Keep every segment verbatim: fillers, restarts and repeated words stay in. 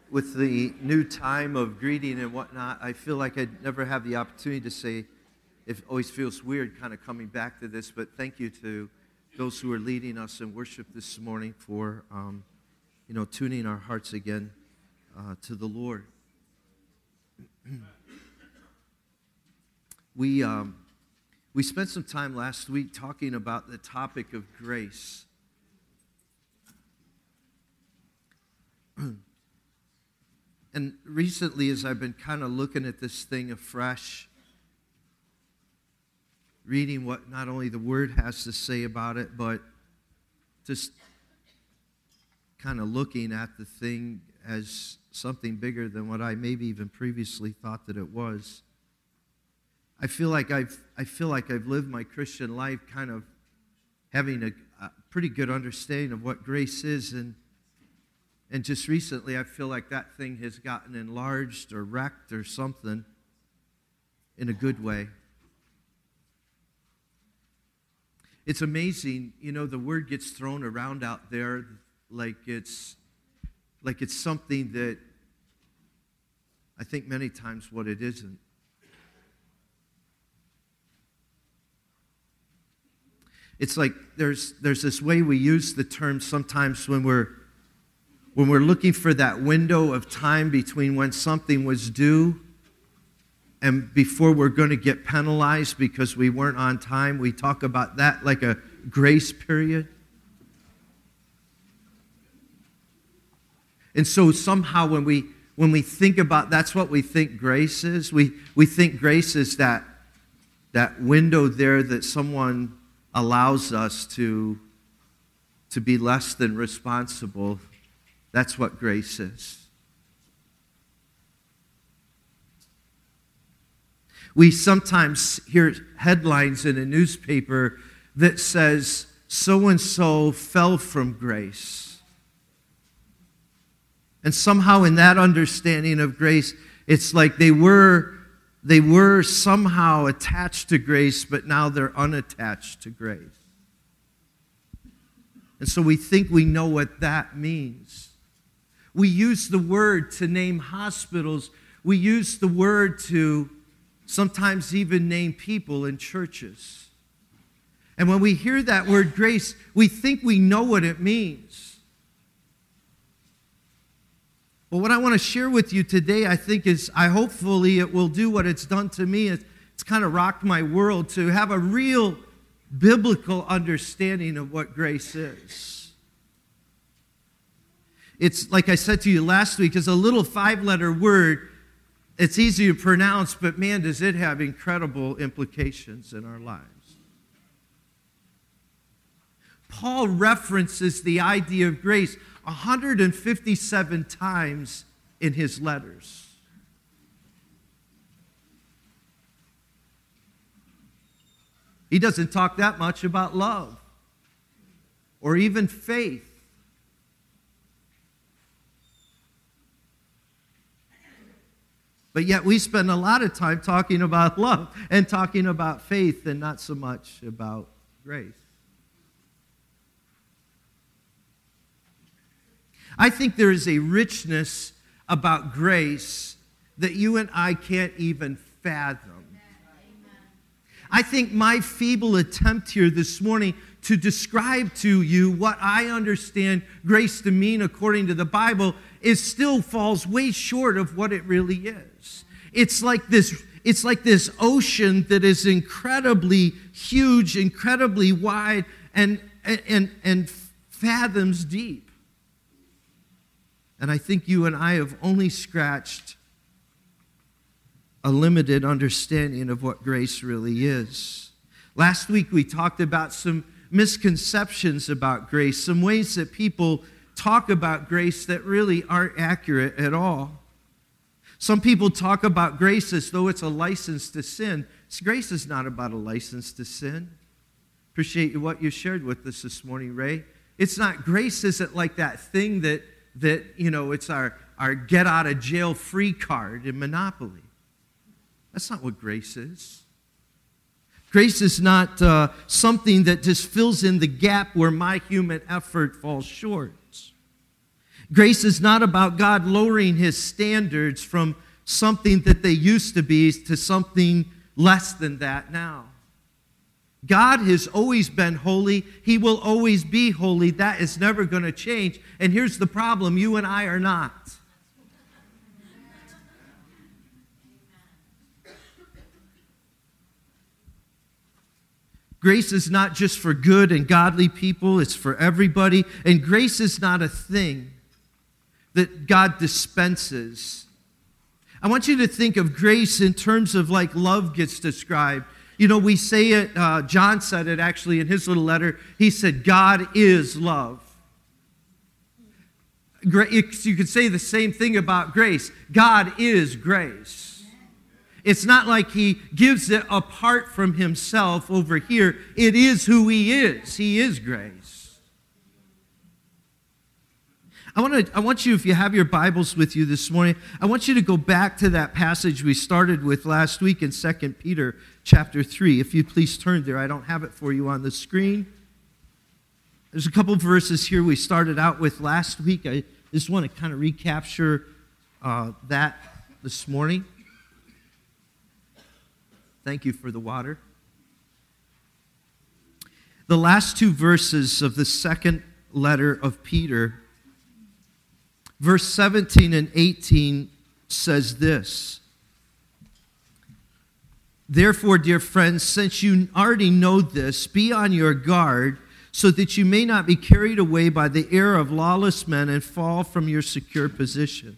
with the new time of greeting and whatnot, I feel like I never have the opportunity to say, it always feels weird kind of coming back to this, but thank you to those who are leading us in worship this morning for, um, you know, tuning our hearts again uh, to the Lord. we, um, we spent some time last week talking about the topic of grace. And recently, as I've been kind of looking at this thing afresh, reading what not only the Word has to say about it, but just kind of looking at the thing as something bigger than what I maybe even previously thought that it was. I feel like I've I feel like I've lived my Christian life kind of having a, a pretty good understanding of what grace is, and And just recently, I feel like that thing has gotten enlarged or wrecked or something in a good way. It's amazing, you know, the word gets thrown around out there like it's like it's something that I think many times what it isn't. It's like there's there's this way we use the term sometimes when we're When we're looking for that window of time between when something was due and before we're going to get penalized because we weren't on time, we talk about that like a grace period. And so somehow when we when we think about, that's what we think grace is. We we think grace is that that window there that someone allows us to to be less than responsible. That's what grace is. We sometimes hear headlines in a newspaper that says, so-and-so fell from grace. And somehow in that understanding of grace, it's like they were, they were somehow attached to grace, but now they're unattached to grace. And so we think we know what that means. We use the word to name hospitals. We use the word to sometimes even name people in churches. And when we hear that word grace, we think we know what it means. But what I want to share with you today, I think, is I hopefully it will do what it's done to me. It's, it's kind of rocked my world to have a real biblical understanding of what grace is. It's, like I said to you last week, it's a little five-letter word. It's easy to pronounce, but man, does it have incredible implications in our lives. Paul references the idea of grace one hundred fifty-seven times in his letters. He doesn't talk that much about love or even faith. But yet we spend a lot of time talking about love and talking about faith and not so much about grace. I think there is a richness about grace that you and I can't even fathom. I think my feeble attempt here this morning to describe to you what I understand grace to mean according to the Bible is still falls way short of what it really is. It's like this, it's like this ocean that is incredibly huge, incredibly wide, and, and, and fathoms deep. And I think you and I have only scratched a limited understanding of what grace really is. Last week we talked about some misconceptions about grace, some ways that people talk about grace that really aren't accurate at all. Some people talk about grace as though it's a license to sin. Grace is not about a license to sin. Appreciate what you shared with us this morning, Ray. It's not, grace isn't like that thing that, that you know, it's our, our get out of jail free card in Monopoly. That's not what grace is. Grace is not uh, something that just fills in the gap where my human effort falls short. Grace is not about God lowering his standards from something that they used to be to something less than that now. God has always been holy. He will always be holy. That is never going to change. And here's the problem: you and I are not. Grace is not just for good and godly people, it's for everybody. And grace is not a thing that God dispenses. I want you to think of grace in terms of like love gets described. You know, we say it, uh, John said it actually in his little letter. He said, God is love. You could say the same thing about grace. God is grace. It's not like he gives it apart from himself over here. It is who he is. He is grace. I want to, I want you, if you have your Bibles with you this morning, I want you to go back to that passage we started with last week in Second Peter chapter three. If you please turn there. I don't have it for you on the screen. There's a couple of verses here we started out with last week. I just want to kind of recapture uh, that this morning. Thank you for the water. The last two verses of the second letter of Peter, verse seventeen and eighteen, says this. Therefore, dear friends, since you already know this, be on your guard so that you may not be carried away by the error of lawless men and fall from your secure position.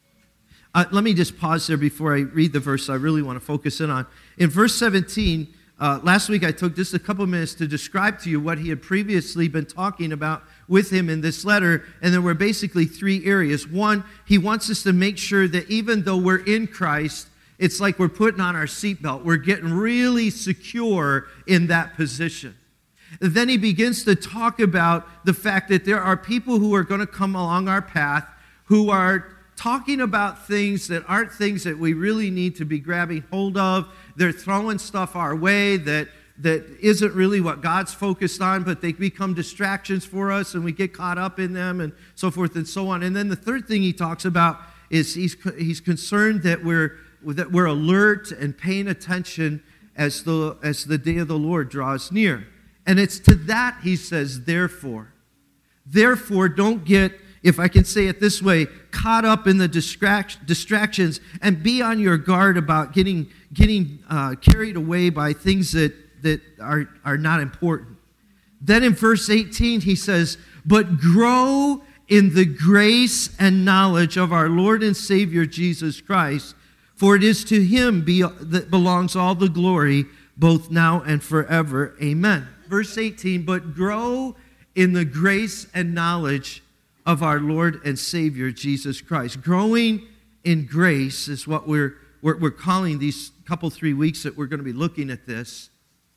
Uh, let me just pause there before I read the verse I really want to focus in on. In verse seventeen, uh, last week I took just a couple minutes to describe to you what he had previously been talking about with him in this letter, and there were basically three areas. One, he wants us to make sure that even though we're in Christ, it's like we're putting on our seatbelt. We're getting really secure in that position. Then he begins to talk about the fact that there are people who are going to come along our path who are talking about things that aren't things that we really need to be grabbing hold of. They're throwing stuff our way that, that isn't really what God's focused on, but they become distractions for us and we get caught up in them and so forth and so on. And then the third thing he talks about is he's, he's concerned that we're, that we're alert and paying attention as the, as the day of the Lord draws near. And it's to that he says, therefore. Therefore, don't get, if I can say it this way, caught up in the distract, distractions and be on your guard about getting getting uh, carried away by things that, that are, are not important. Then in verse eighteen, he says, but grow in the grace and knowledge of our Lord and Savior Jesus Christ, for it is to him be, that belongs all the glory, both now and forever. Amen. Verse eighteen, but grow in the grace and knowledge of our Lord and Savior, Jesus Christ. Growing in grace is what we're, we're, we're calling these couple, three weeks that we're going to be looking at this.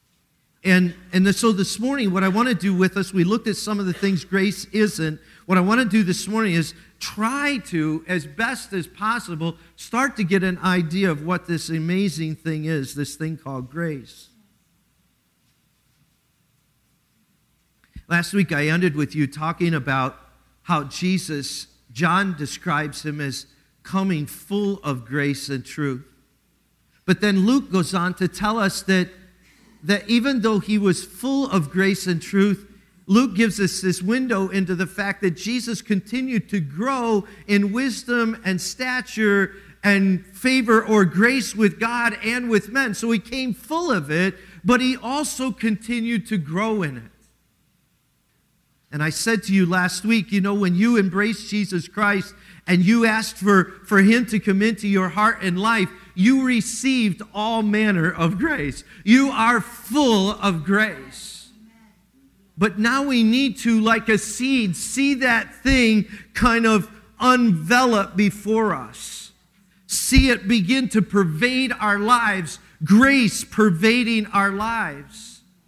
And, and so this morning, what I want to do with us, we looked at some of the things grace isn't. What I want to do this morning is try to, as best as possible, start to get an idea of what this amazing thing is, this thing called grace. Last week, I ended with you talking about how Jesus, John describes him as coming full of grace and truth. But then Luke goes on to tell us that, that even though he was full of grace and truth, Luke gives us this window into the fact that Jesus continued to grow in wisdom and stature and favor or grace with God and with men. So he came full of it, but he also continued to grow in it. And I said to you last week, you know, when you embraced Jesus Christ and you asked for, for him to come into your heart and life, you received all manner of grace. You are full of grace. But now we need to, like a seed, see that thing kind of envelop before us. See it begin to pervade our lives, grace pervading our lives.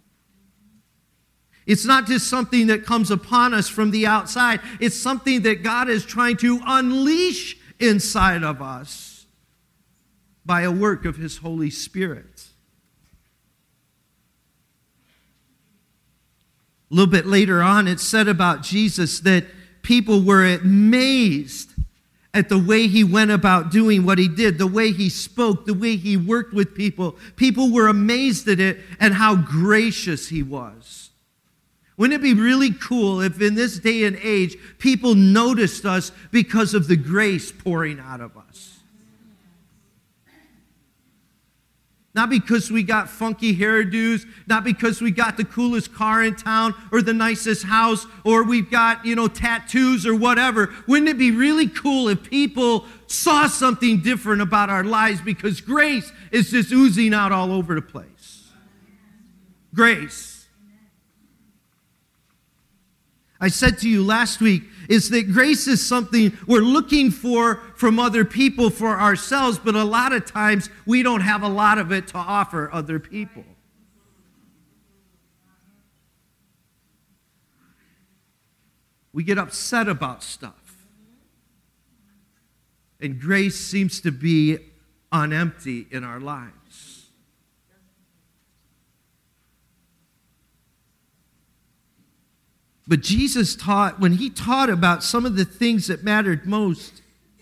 It's not just something that comes upon us from the outside. It's something that God is trying to unleash inside of us by a work of his Holy Spirit. A little bit later on, it said about Jesus that people were amazed at the way he went about doing what he did, the way he spoke, the way he worked with people. People were amazed at it and how gracious he was. Wouldn't it be really cool if in this day and age, people noticed us because of the grace pouring out of us? Not because we got funky hairdos, not because we got the coolest car in town or the nicest house or we've got, you know, tattoos or whatever. Wouldn't it be really cool if people saw something different about our lives because grace is just oozing out all over the place? Grace. I said to you last week is that grace is something we're looking for from other people for ourselves, but a lot of times we don't have a lot of it to offer other people. We get upset about stuff. And grace seems to be on empty in our lives. But Jesus taught, when he taught about some of the things that mattered most,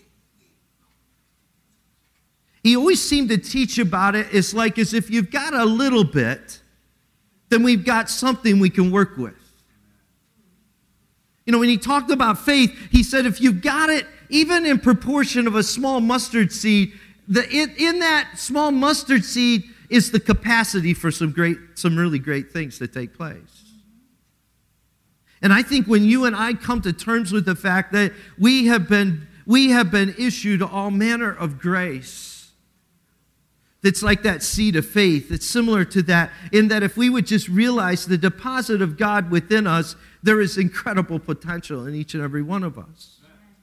he always seemed to teach about it. It's like as if you've got a little bit, then we've got something we can work with. You know, when he talked about faith, he said if you've got it, even in proportion of a small mustard seed, the, in, in that small mustard seed is the capacity for some great, some really great things to take place. And I think when you and I come to terms with the fact that we have been, we have been issued all manner of grace, that's like that seed of faith. It's similar to that in that if we would just realize the deposit of God within us, there is incredible potential in each and every one of us.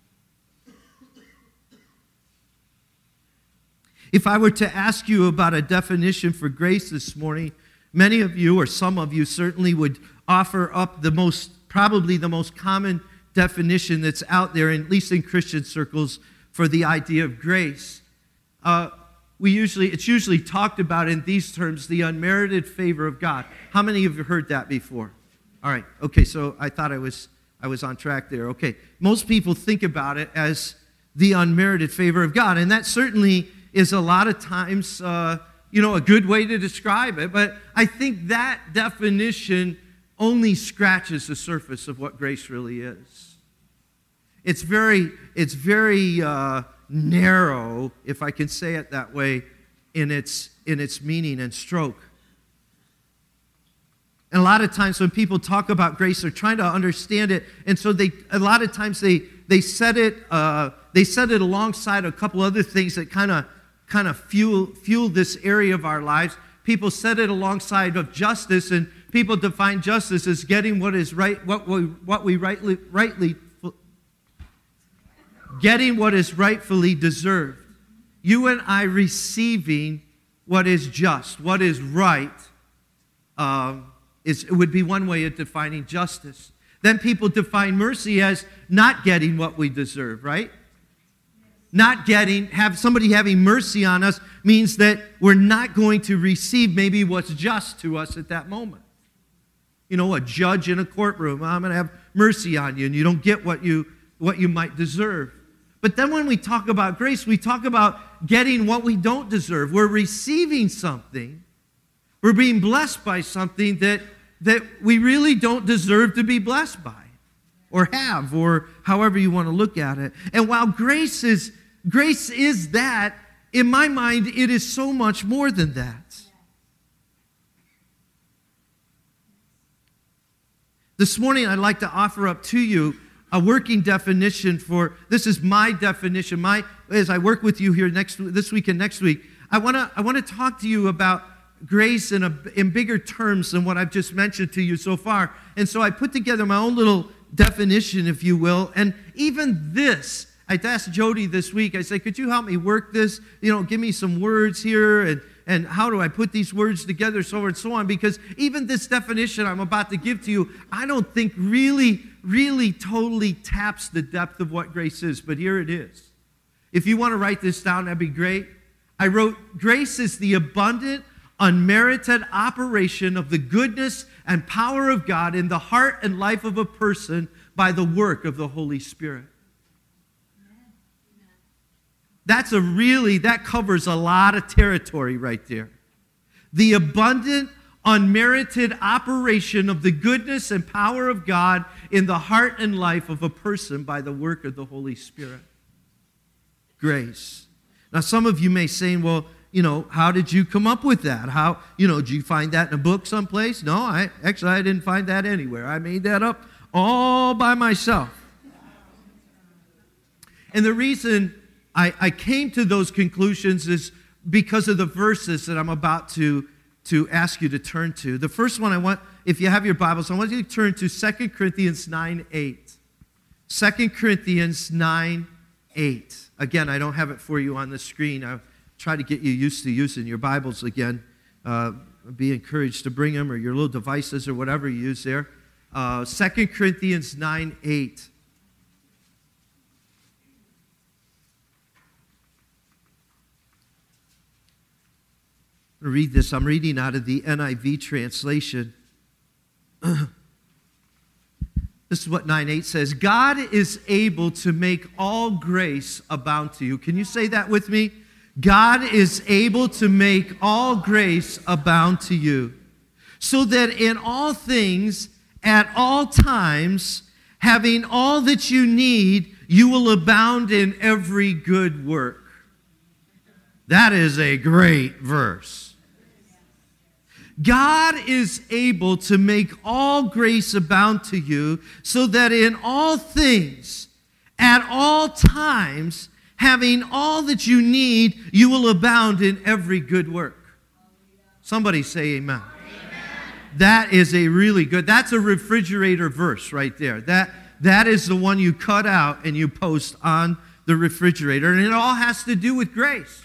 If I were to ask you about a definition for grace this morning, many of you, or some of you, certainly would offer up the most probably the most common definition that's out there, at least in Christian circles, for the idea of grace. Uh, we usually, it's usually talked about in these terms, the unmerited favor of God. How many of you heard that before? All right, okay, so I thought I was I was on track there. Okay, most people think about it as the unmerited favor of God, and that certainly is a lot of times, uh, you know, a good way to describe it, but I think that definition only scratches the surface of what grace really is. It's very, it's very uh, narrow, if I can say it that way, in its in its meaning and stroke. And a lot of times when people talk about grace, they're trying to understand it, and so they a lot of times they they set it uh, they set it alongside a couple other things that kind of kind of fuel fuel this area of our lives. People set it alongside of justice, and people define justice as getting what is right, what we what we rightly rightly getting what is rightfully deserved. You and I receiving what is just, what is right, um, is it would be one way of defining justice. Then people define mercy as not getting what we deserve, right? Not getting, have somebody having mercy on us means that we're not going to receive maybe what's just to us at that moment. You know, a judge in a courtroom, I'm going to have mercy on you, and you don't get what you what you might deserve. But then when we talk about grace, we talk about getting what we don't deserve. We're receiving something. We're being blessed by something that, that we really don't deserve to be blessed by or have, or however you want to look at it. And while grace is grace is that, in my mind, it is so much more than that. This morning, I'd like to offer up to you a working definition for, this is my definition, my as I work with you here next this week and next week. I want to I want to talk to you about grace in a in bigger terms than what I've just mentioned to you so far. And so I put together my own little definition, if you will, and even this, I asked Jody this week, I said, could you help me work this? You know, give me some words here, and, and how do I put these words together, so on and so on, because even this definition I'm about to give to you, I don't think really, really totally taps the depth of what grace is, but here it is. If you want to write this down, that'd be great. I wrote, grace is the abundant, unmerited operation of the goodness and power of God in the heart and life of a person by the work of the Holy Spirit. That's a really, that covers a lot of territory right there. The abundant, unmerited operation of the goodness and power of God in the heart and life of a person by the work of the Holy Spirit. Grace. Now, some of you may say, well, you know, how did you come up with that? How, you know, did you find that in a book someplace? No, I actually, I didn't find that anywhere. I made that up all by myself. And the reason I, I came to those conclusions is because of the verses that I'm about to, to ask you to turn to. The first one I want, if you have your Bibles, I want you to turn to Second Corinthians nine eight. Second Corinthians nine eight. Again, I don't have it for you on the screen. I'll try to get you used to using your Bibles again. Uh, be encouraged to bring them, or your little devices or whatever you use there. Uh, Second Corinthians nine eight. Read this. I'm reading out of the N I V translation. This is what nine eight says. God is able to make all grace abound to you. Can you say that with me? God is able to make all grace abound to you, so that in all things, at all times, having all that you need, you will abound in every good work. That is a great verse. God is able to make all grace abound to you, so that in all things, at all times, having all that you need, you will abound in every good work. Somebody say amen. Amen. That is a really good, that's a refrigerator verse right there. That, that is the one you cut out and you post on the refrigerator, and it all has to do with grace.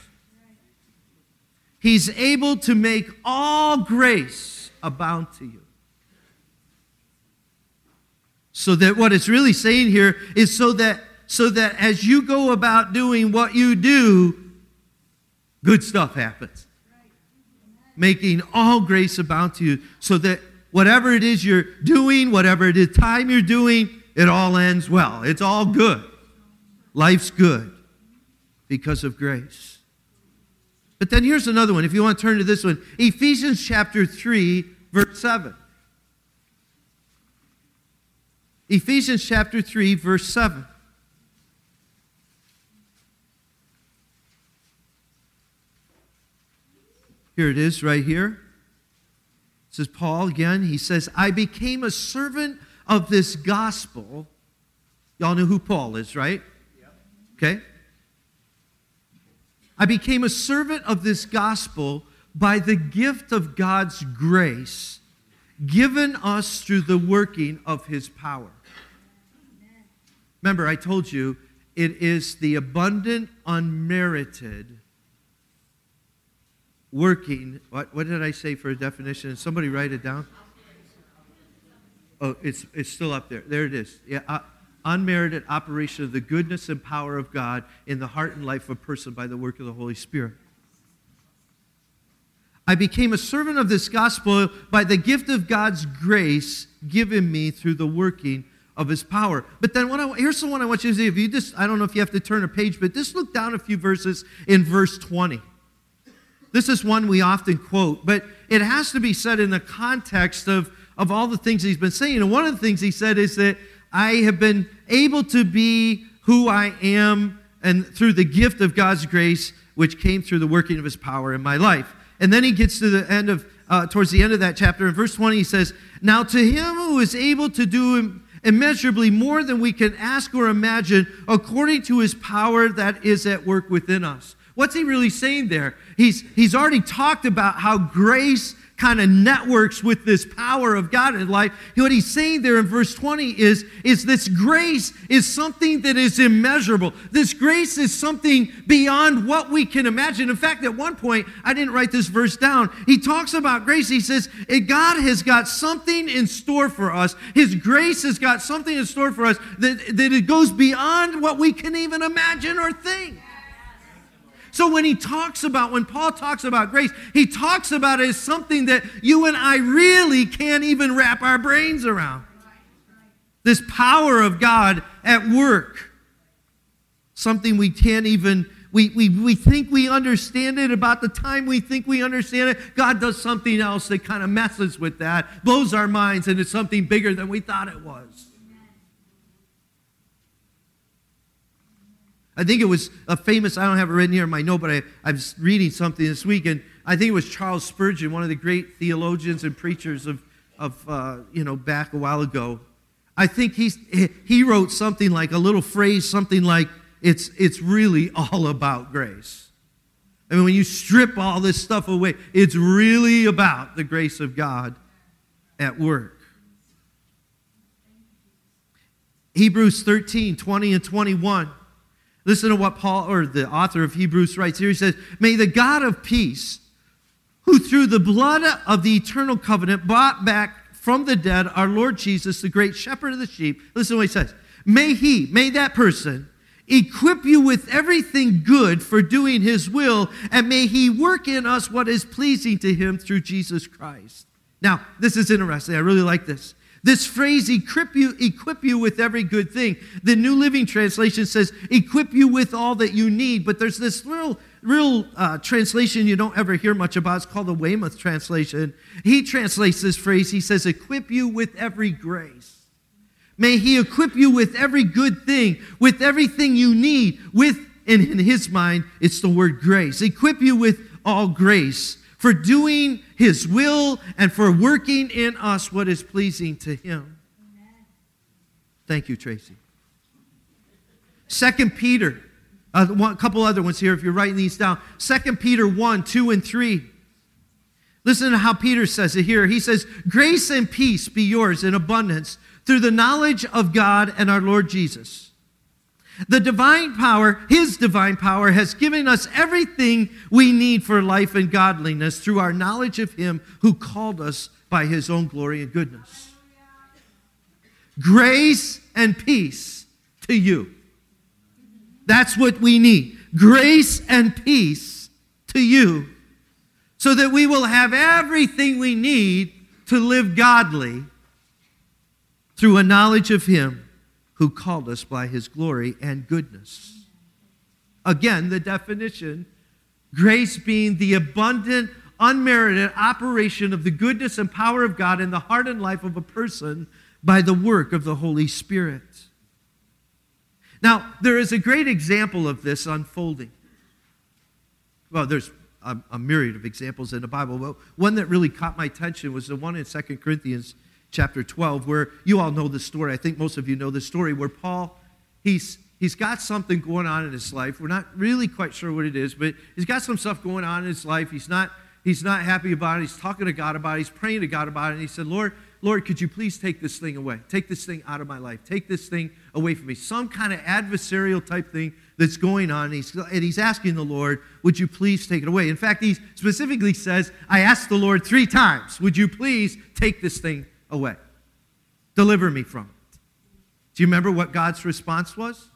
He's able to make all grace abound to you. So that what it's really saying here is so that, so that as you go about doing what you do, good stuff happens. Making all grace abound to you, so that whatever it is you're doing, whatever it is time you're doing, it all ends well. It's all good. Life's good because of grace. But then here's another one. If you want to turn to this one, Ephesians chapter three, verse seven. Ephesians chapter three, verse seven. Here it is right here. It says Paul again. He says, I became a servant of this gospel. Y'all know who Paul is, right? Okay. I became a servant of this gospel by the gift of God's grace given us through the working of his power. Remember, I told you, it is the abundant, unmerited working. What, what did I say for a definition? Somebody write it down. Oh, it's it's still up there. There it is. Yeah. Uh, Unmerited operation of the goodness and power of God in the heart and life of a person by the work of the Holy Spirit. I became a servant of this gospel by the gift of God's grace given me through the working of his power. But then what I, here's the one I want you to see. If you just, I don't know if you have to turn a page, but just look down a few verses in verse twenty. This is one we often quote, but it has to be said in the context of, of all the things he's been saying. And one of the things he said is that I have been able to be who I am and through the gift of God's grace, which came through the working of his power in my life. And then he gets to the end of, uh, towards the end of that chapter, in verse twenty, he says, now to him who is able to do immeasurably more than we can ask or imagine, according to his power that is at work within us. What's he really saying there? He's, he's already talked about how grace kind of networks with this power of God in life. What he's saying there in verse twenty is, is this grace is something that is immeasurable. This grace is something beyond what we can imagine. In fact, at one point, I didn't write this verse down. He talks about grace. He says, God has got something in store for us. His grace has got something in store for us that, that it goes beyond what we can even imagine or think. So when he talks about, when Paul talks about grace, he talks about it as something that you and I really can't even wrap our brains around. This power of God at work. Something we can't even, we, we, we think we understand it. About the time we think we understand it, God does something else that kind of messes with that, blows our minds, and it's something bigger than we thought it was. I think it was a famous, I don't have it written here in my note, but I, I was reading something this week, and I think it was Charles Spurgeon, one of the great theologians and preachers of, of uh, you know, back a while ago. I think he's, he wrote something like, a little phrase, something like, it's, it's really all about grace. I mean, when you strip all this stuff away, it's really about the grace of God at work. Hebrews thirteen, twenty and twenty-one. Listen to what Paul, or the author of Hebrews, writes here. He says, "May the God of peace, who through the blood of the eternal covenant bought back from the dead our Lord Jesus, the great shepherd of the sheep," listen to what he says, "May he," may that person, "equip you with everything good for doing his will, and may he work in us what is pleasing to him through Jesus Christ." Now, this is interesting. I really like this. This phrase, equip you, equip you with every good thing. The New Living Translation says, equip you with all that you need. But there's this real, real uh, translation you don't ever hear much about. It's called the Weymouth translation. He translates this phrase. He says, equip you with every grace. May he equip you with every good thing, with everything you need. With, and in his mind, it's the word grace. Equip you with all grace for doing his will and for working in us what is pleasing to him. Amen. Thank you, Tracy. Second Peter, a uh, couple other ones here if you're writing these down. Second Peter one, two, and three. Listen to how Peter says it here. He says, "Grace and peace be yours in abundance through the knowledge of God and our Lord Jesus. The divine power, his divine power, has given us everything we need for life and godliness through our knowledge of him who called us by his own glory and goodness." Grace and peace to you. That's what we need. Grace and peace to you, so that we will have everything we need to live godly through a knowledge of him who called us by his glory and goodness. Again, the definition, grace being the abundant, unmerited operation of the goodness and power of God in the heart and life of a person by the work of the Holy Spirit. Now, there is a great example of this unfolding. Well, there's a, a myriad of examples in the Bible, but one that really caught my attention was the one in Second Corinthians chapter twelve, where you all know the story. I think most of you know the story, where Paul, he's he's got something going on in his life. We're not really quite sure what it is, but he's got some stuff going on in his life. He's not he's not happy about it. He's talking to God about it. He's praying to God about it. And he said, Lord, Lord, could you please take this thing away? Take this thing out of my life. Take this thing away from me. Some kind of adversarial type thing that's going on. And he's, and he's asking the Lord, would you please take it away? In fact, he specifically says, I asked the Lord three times, would you please take this thing away? Deliver me from it. Do you remember what God's response was?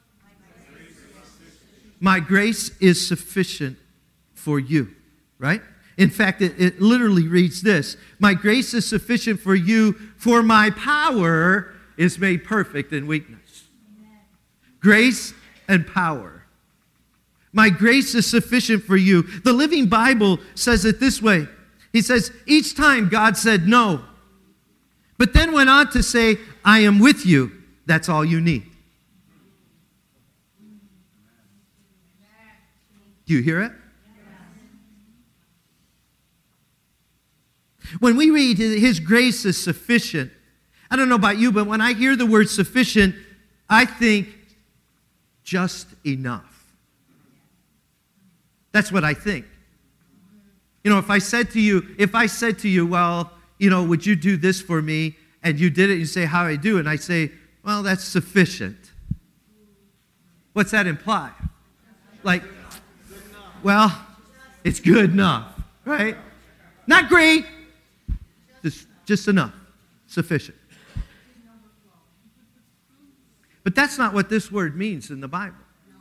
My grace is sufficient for you, right? In fact, it, it literally reads this: my grace is sufficient for you, for my power is made perfect in weakness. Amen. Grace and power. My grace is sufficient for you. The Living Bible says it this way. He says, each time God said no, but then went on to say, I am with you. That's all you need. Do you hear it? When we read his grace is sufficient, I don't know about you, but when I hear the word sufficient, I think just enough. That's what I think. You know, if I said to you, if I said to you, well, you know, would you do this for me? And you did it, you say, how do I do? And I say, well, that's sufficient. What's that imply? Like, well, it's good enough, right? Not great, just, just enough, sufficient. But that's not what this word means in the Bible.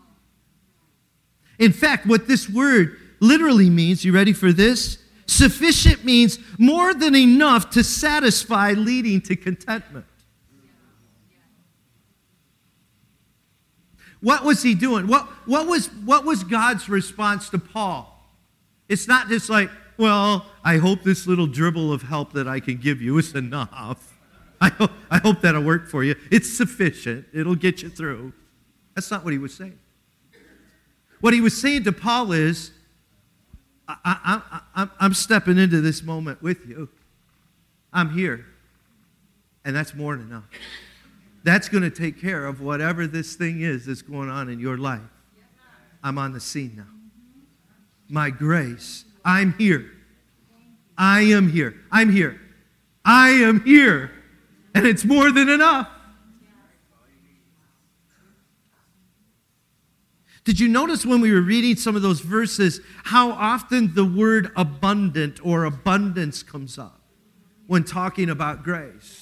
In fact, what this word literally means, you ready for this? Sufficient means more than enough to satisfy, leading to contentment. What was he doing? What, what, was, what was God's response to Paul? It's not just like, well, I hope this little dribble of help that I can give you is enough. I hope, I hope that'll work for you. It's sufficient. It'll get you through. That's not what he was saying. What he was saying to Paul is, I, I, I, I'm stepping into this moment with you. I'm here. And that's more than enough. That's going to take care of whatever this thing is that's going on in your life. I'm on the scene now. My grace. I'm here. I am here. I'm here. I am here. And it's more than enough. Did you notice when we were reading some of those verses how often the word abundant or abundance comes up when talking about grace?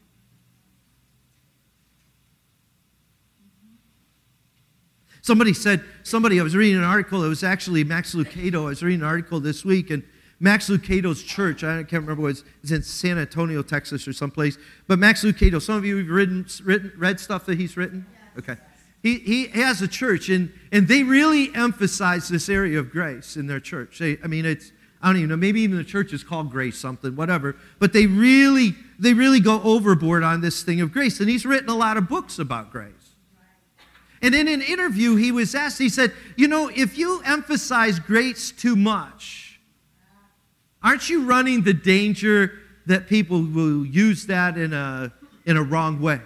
Somebody said, somebody, I was reading an article, it was actually Max Lucado. I was reading an article this week, and Max Lucado's church, I can't remember what it was, it's in San Antonio, Texas or someplace, but Max Lucado, some of you have written, written, read stuff that he's written? Okay. He, he has a church, and, and they really emphasize this area of grace in their church. They, I mean, it's, I don't even know, maybe even the church is called Grace something, whatever, but they really, they really go overboard on this thing of grace, and he's written a lot of books about grace. And in an interview, he was asked, he said, you know, if you emphasize grace too much, aren't you running the danger that people will use that in a, in a wrong way?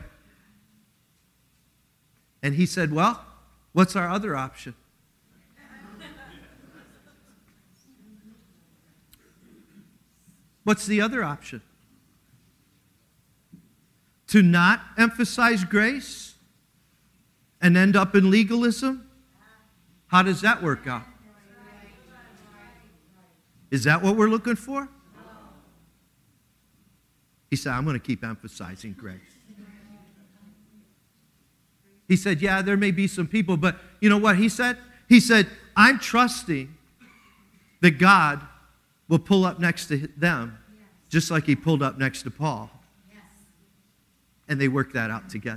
And he said, well, what's our other option? What's the other option? To not emphasize grace and end up in legalism? How does that work out? Is that what we're looking for? He said, I'm going to keep emphasizing grace. He said, yeah, there may be some people, but you know what he said? He said, I'm trusting that God will pull up next to them just like he pulled up next to Paul. And they worked that out together.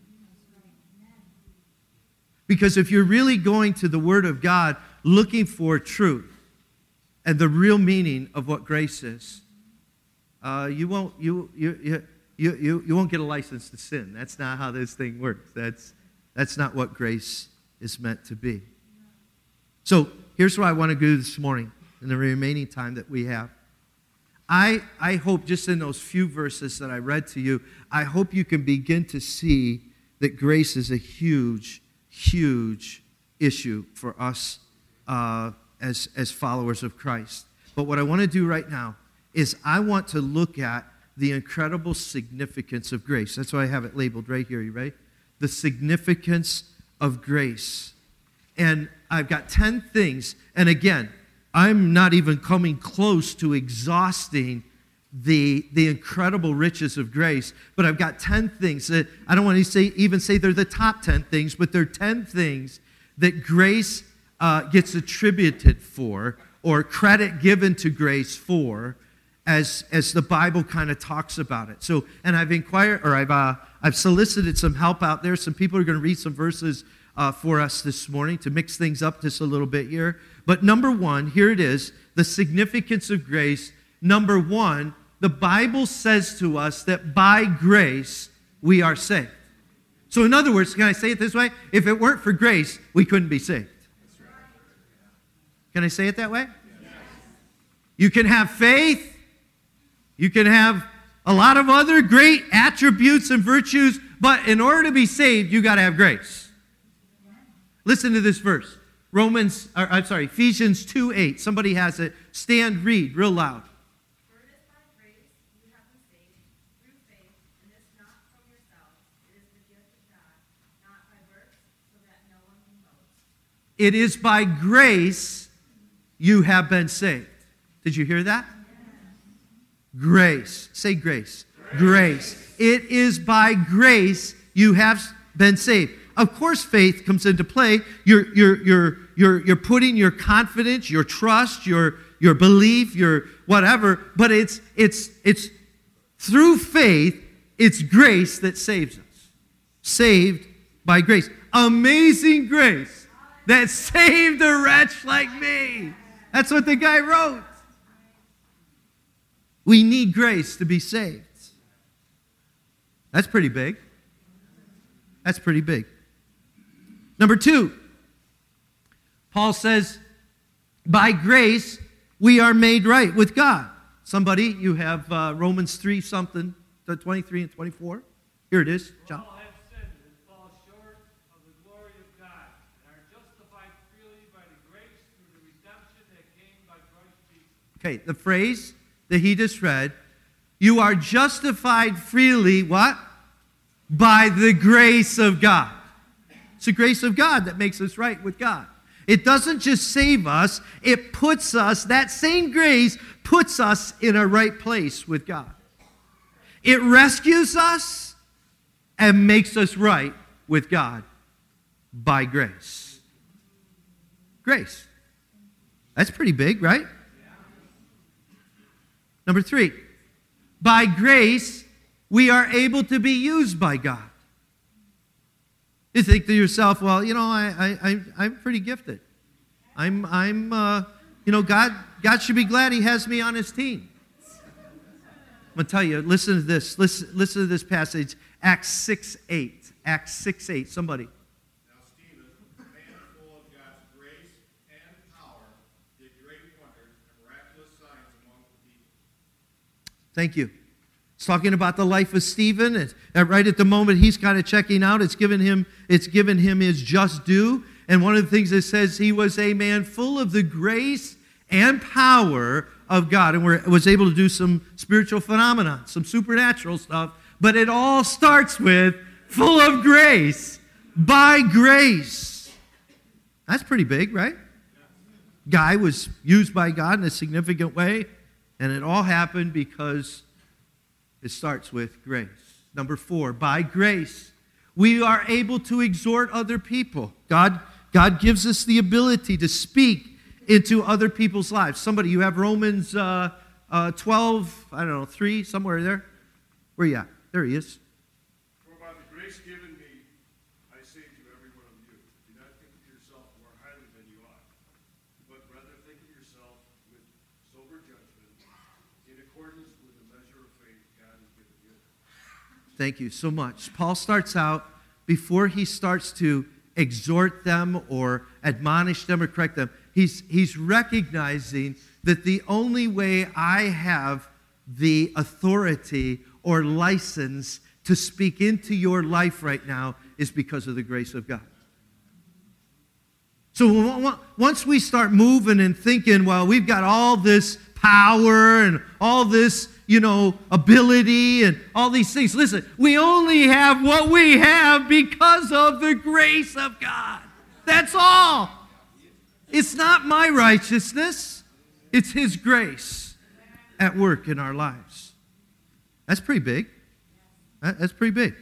Because if you're really going to the Word of God looking for truth and the real meaning of what grace is, uh, you won't you you, you you you you won't get a license to sin. That's not how this thing works. That's that's not what grace is meant to be. So here's what I want to do this morning in the remaining time that we have. I I hope just in those few verses that I read to you, I hope you can begin to see that grace is a huge Huge issue for us uh, as, as followers of Christ. But what I want to do right now is I want to look at the incredible significance of grace. That's why I have it labeled right here. You ready? The significance of grace. And I've got ten things. And again, I'm not even coming close to exhausting the, the incredible riches of grace, but I've got ten things that I don't want to say even say they're the top ten things, but they're ten things that grace uh, gets attributed for or credit given to grace for as, as the Bible kind of talks about it. So, and I've inquired, or I've, uh, I've solicited some help out there. Some people are going to read some verses uh, for us this morning to mix things up just a little bit here. But number one, here it is, the significance of grace. Number one, the Bible says to us that by grace we are saved. So in other words, can I say it this way? If it weren't for grace, we couldn't be saved. Can I say it that way? Yes. You can have faith. You can have a lot of other great attributes and virtues, but in order to be saved, you got to have grace. Listen to this verse. Romans, or, I'm sorry, Ephesians two eight. Somebody has it. Stand, read real loud. It is by grace you have been saved. Did you hear that? Grace. Say grace. Grace. Grace. It is by grace you have been saved. Of course, faith comes into play. You're, you're, you're, you're, you're putting your confidence, your trust, your, your belief, your whatever, but it's, it's, it's through faith, it's grace that saves us. Saved by grace. amazing grace that saved a wretch like me. That's what the guy wrote. We need grace to be saved. That's pretty big. That's pretty big. Number two, Paul says, by grace we are made right with God. Somebody, you have uh, Romans three something, twenty-three and twenty-four. Here it is, John. All have sinned and fall short of the glory of God, and are justified freely by the grace through the redemption that came by Christ Jesus. Okay, the phrase that he just read, you are justified freely, what? By the grace of God. It's the grace of God that makes us right with God. It doesn't just save us, it puts us, that same grace puts us in a right place with God. It rescues us and makes us right with God by grace. Grace. That's pretty big, right? Number three, by grace, we are able to be used by God. You think to yourself, well, you know, I, I, I'm pretty gifted. I'm, I'm, uh, you know, God, God should be glad He has me on His team. I'm going to tell you, listen to this. Listen, listen to this passage, Acts six eight. Acts six eight, somebody. Now Stephen, a man full of God's grace and power, did great wonders and miraculous signs among the people. Thank you. It's talking about the life of Stephen. It's, uh, right at the moment he's kind of checking out, it's given him, it's given him his just due. And one of the things it says, he was a man full of the grace and power of God, and we're, was able to do some spiritual phenomena, some supernatural stuff. But it all starts with full of grace, by grace. That's pretty big, right? Guy was used by God in a significant way, and it all happened because it starts with grace. Number four, by grace, we are able to exhort other people. God, God gives us the ability to speak into other people's lives. Somebody, you have Romans uh, uh, twelve, I don't know, three, somewhere there. Where you at? There he is. For by the grace given me, I say to every one of you, do not think of yourself more highly than you ought, but rather think of yourself with sober judgment, in accordance with the measure of faith God has given you. Thank you so much. Paul starts out, before he starts to exhort them or admonish them or correct them, he's, he's recognizing that the only way I have the authority or license to speak into your life right now is because of the grace of God. So once we start moving and thinking, well, we've got all this power and all this, you know, ability and all these things. Listen, we only have what we have because of the grace of God. That's all. It's not my righteousness. It's His grace at work in our lives. That's pretty big. That's pretty big.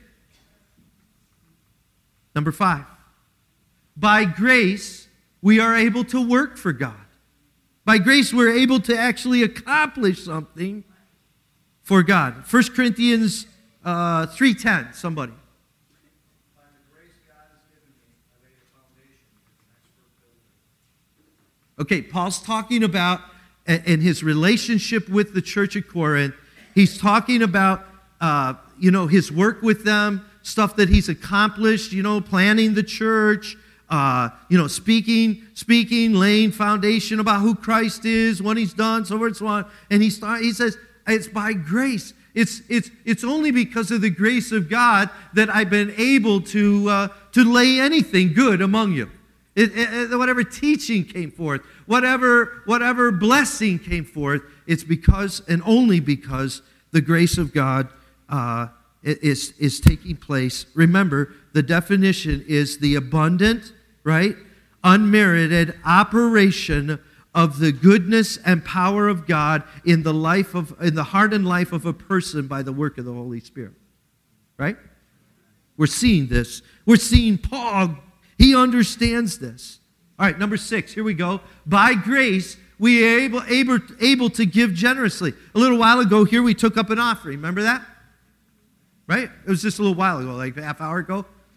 Number five. By grace, we are able to work for God. By grace, we're able to actually accomplish something for God. First Corinthians uh, three ten, somebody. By the grace God has given me, I laid a foundation for the next work building. Okay, Paul's talking about, in his relationship with the church at Corinth, he's talking about, uh, you know, his work with them, stuff that he's accomplished, you know, planning the church, uh, you know, speaking, speaking, laying foundation about who Christ is, what He's done, so forth and so on. And he start, he says, it's by grace. It's it's it's only because of the grace of God that I've been able to uh, to lay anything good among you. It, it, whatever teaching came forth, whatever whatever blessing came forth, it's because and only because the grace of God uh, is is taking place. Remember, the definition is the abundant, right, unmerited operation of the goodness and power of God in the life of in the heart and life of a person by the work of the Holy Spirit. Right? We're seeing this. We're seeing Paul. He understands this. All right, number six, here we go. By grace, we are able, able, able to give generously. A little while ago here, we took up an offering. Remember that? Right? It was just a little while ago, like a half hour ago.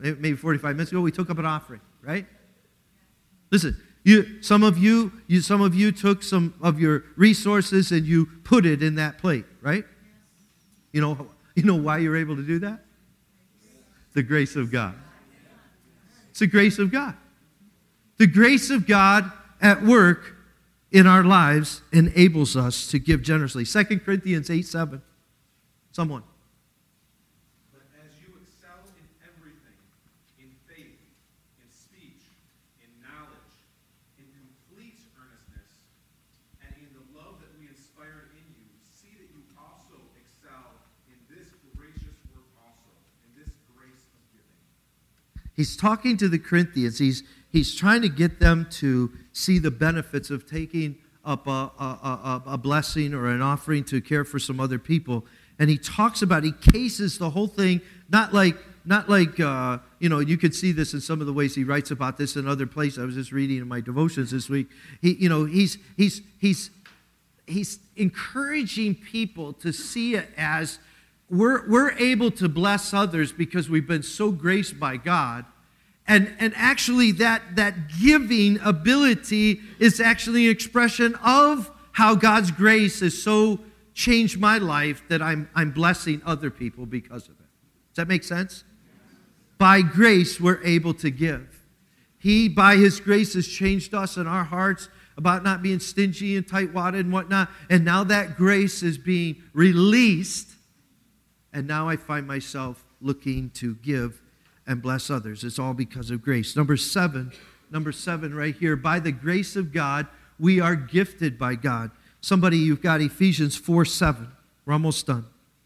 maybe forty-five minutes ago, we took up an offering, right? Listen, you, some of you, you, some of you took some of your resources and you put it in that plate, right? You know, you know why you're able to do that? The grace of God. It's the grace of God. The grace of God at work in our lives enables us to give generously. Second Corinthians eight seven. Someone. But as you excel in everything, in faith, in speech, in knowledge, in complete earnestness, and in the love that we inspired in you, see that you also excel in this gracious work also, in this grace of giving. He's talking to the Corinthians. He's, he's trying to get them to see the benefits of taking up a, a, a, a blessing or an offering to care for some other people. And he talks about, he cases the whole thing, not like, not like uh, you know, you could see this in some of the ways he writes about this in other places. I was just reading in my devotions this week. He, you know, he's, he's, he's, he's encouraging people to see it as we're, we're able to bless others because we've been so graced by God. And, and actually that, that giving ability is actually an expression of how God's grace is so changed my life that I'm, I'm blessing other people because of it. Does that make sense? By grace, we're able to give. He, by His grace, has changed us in our hearts about not being stingy and tight-wadded and whatnot. And now that grace is being released. And now I find myself looking to give and bless others. It's all because of grace. Number seven, number seven right here. By the grace of God, we are gifted by God. Somebody, you've got Ephesians four seven. We're almost done.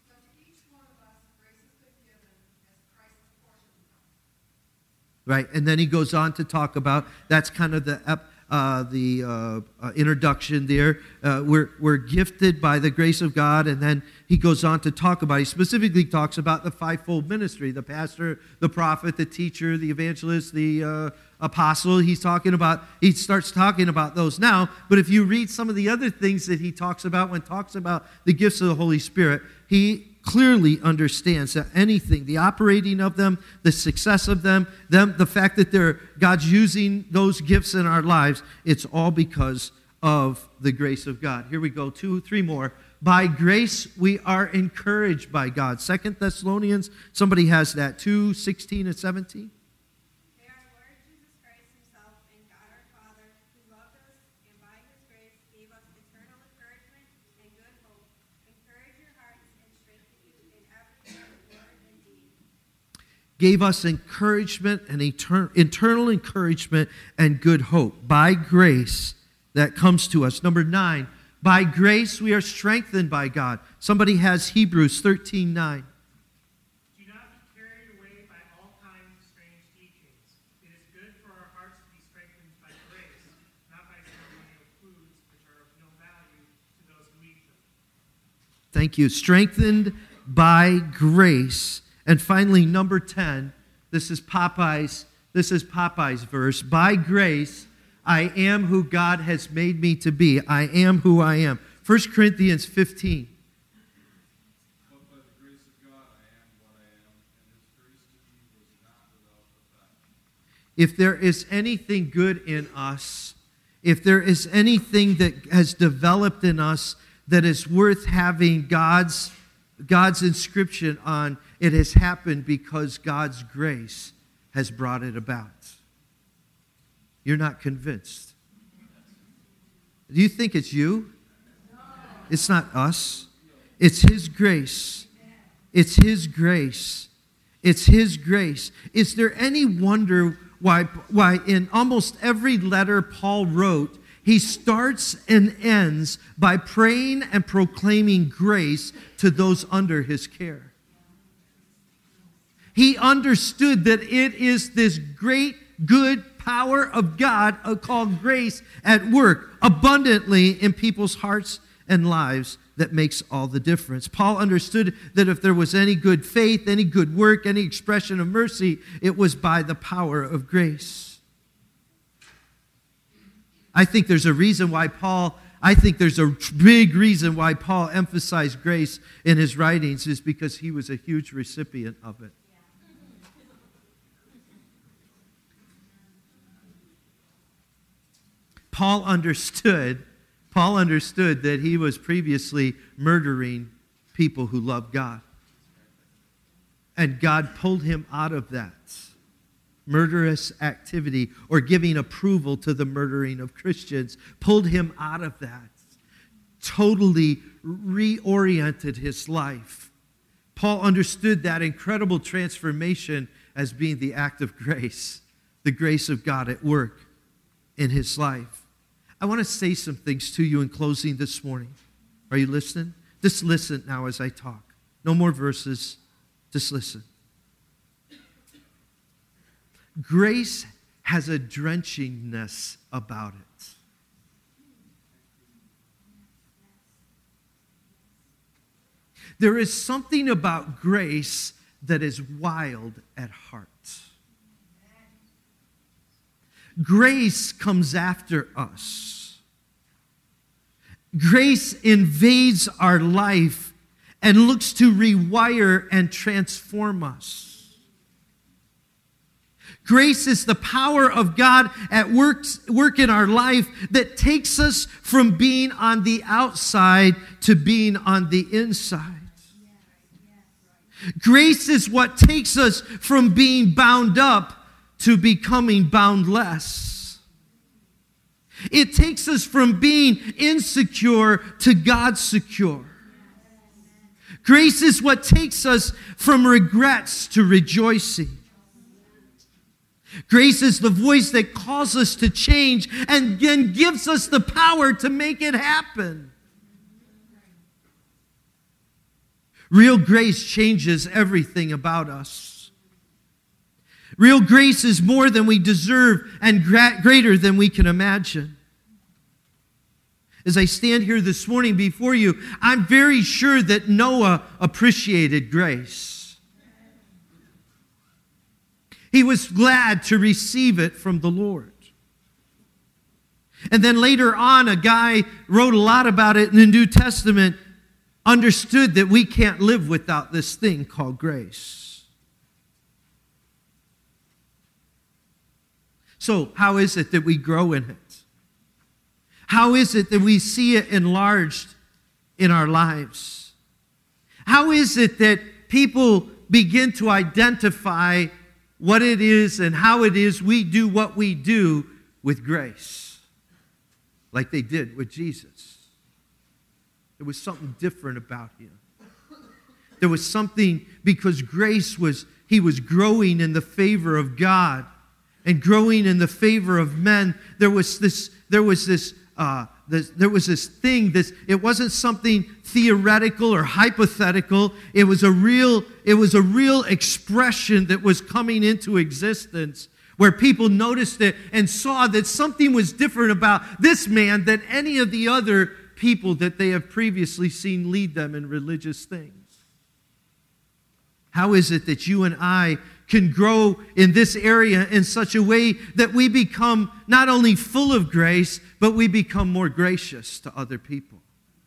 Right, and then he goes on to talk about, that's kind of the uh, the uh, uh, introduction there. Uh, we're, we're gifted by the grace of God, and then he goes on to talk about, he specifically talks about the fivefold ministry, the pastor, the prophet, the teacher, the evangelist, the uh, apostle. He's talking about, he starts talking about those now, but if you read some of the other things that he talks about when he talks about the gifts of the Holy Spirit, he clearly understands that anything, the operating of them, the success of them, them, the fact that they're God's using those gifts in our lives, it's all because of the grace of God. Here we go, two, three more. By grace we are encouraged by God. Second Thessalonians, somebody has that, two, sixteen and seventeen. Gave us encouragement and etern- internal encouragement and good hope. By grace that comes to us. Number nine, by grace we are strengthened by God. Somebody has Hebrews thirteen nine. Do not be carried away by all kinds of strange teachings. It is good for our hearts to be strengthened by grace, not by ceremonial foods which are of no value to those who eat them. Thank you. Strengthened by grace. And finally, number ten, this is Popeye's, this is Popeye's verse. By grace, I am who God has made me to be. I am who I am. First Corinthians fifteen. But by the grace of God, I am what I am, and His grace to me was not without effect. If there is anything good in us, if there is anything that has developed in us that is worth having God's God's inscription on, it has happened because God's grace has brought it about. You're not convinced. Do you think it's you? It's not us. It's His grace. It's His grace. It's His grace. Is there any wonder why, why in almost every letter Paul wrote, he starts and ends by praying and proclaiming grace to those under his care? He understood that it is this great, good power of God called grace at work abundantly in people's hearts and lives that makes all the difference. Paul understood that if there was any good faith, any good work, any expression of mercy, it was by the power of grace. I think there's a reason why Paul, I think there's a big reason why Paul emphasized grace in his writings is because he was a huge recipient of it. Paul understood, Paul understood that he was previously murdering people who loved God. And God pulled him out of that murderous activity, or giving approval to the murdering of Christians, pulled him out of that, totally reoriented his life. Paul understood that incredible transformation as being the act of grace, the grace of God at work in his life. I want to say some things to you in closing this morning. Are you listening? Just listen now as I talk. No more verses. Just listen. Grace has a drenchingness about it. There is something about grace that is wild at heart. Grace comes after us. Grace invades our life and looks to rewire and transform us. Grace is the power of God at work, work in our life that takes us from being on the outside to being on the inside. Grace is what takes us from being bound up to becoming boundless. It takes us from being insecure to God secure. Grace is what takes us from regrets to rejoicing. Grace is the voice that calls us to change and then gives us the power to make it happen. Real grace changes everything about us. Real grace is more than we deserve and greater than we can imagine. As I stand here this morning before you, I'm very sure that Noah appreciated grace. He was glad to receive it from the Lord. And then later on, a guy wrote a lot about it in the New Testament, understood that we can't live without this thing called grace. So, how is it that we grow in it? How is it that we see it enlarged in our lives? How is it that people begin to identify what it is and how it is we do what we do with grace, like they did with Jesus? There was something different about him. There was something, because grace was, he was growing in the favor of God and growing in the favor of men. There was this, there was this, uh, this there was this thing, this, it wasn't something theoretical or hypothetical. It was a real, it was a real expression that was coming into existence, where people noticed it and saw that something was different about this man than any of the other people that they have previously seen lead them in religious things. How is it that you and I can grow in this area in such a way that we become not only full of grace, but we become more gracious to other people?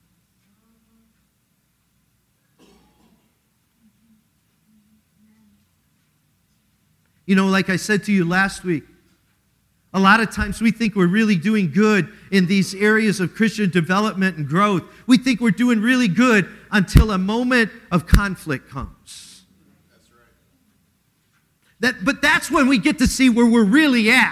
You know, like I said to you last week, a lot of times we think we're really doing good in these areas of Christian development and growth. We think we're doing really good until a moment of conflict comes. That's right. That, but that's when we get to see where we're really at.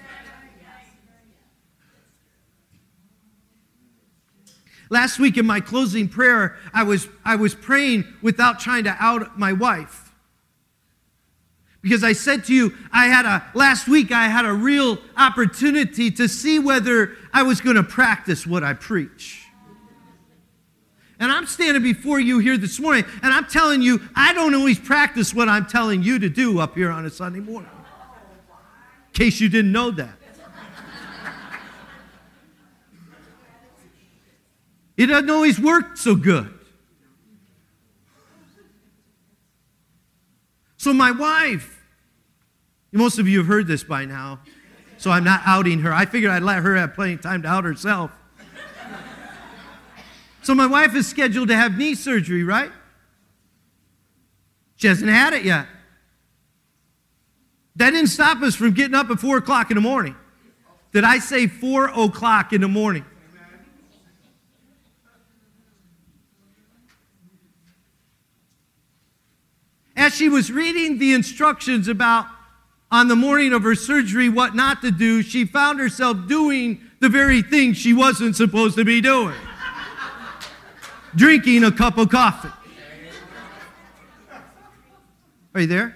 Last week in my closing prayer, I was, I was praying without trying to out my wife. Because I said to you, I had a, last week I had a real opportunity to see whether I was going to practice what I preach. And I'm standing before you here this morning, and I'm telling you, I don't always practice what I'm telling you to do up here on a Sunday morning. In case you didn't know that. It doesn't always work so good. So my wife, most of you have heard this by now, so I'm not outing her. I figured I'd let her have plenty of time to out herself. So my wife is scheduled to have knee surgery, right? She hasn't had it yet. That didn't stop us from getting up at four o'clock in the morning. Did I say four o'clock in the morning? As she was reading the instructions about on the morning of her surgery what not to do, she found herself doing the very thing she wasn't supposed to be doing. Drinking a cup of coffee. Are you there?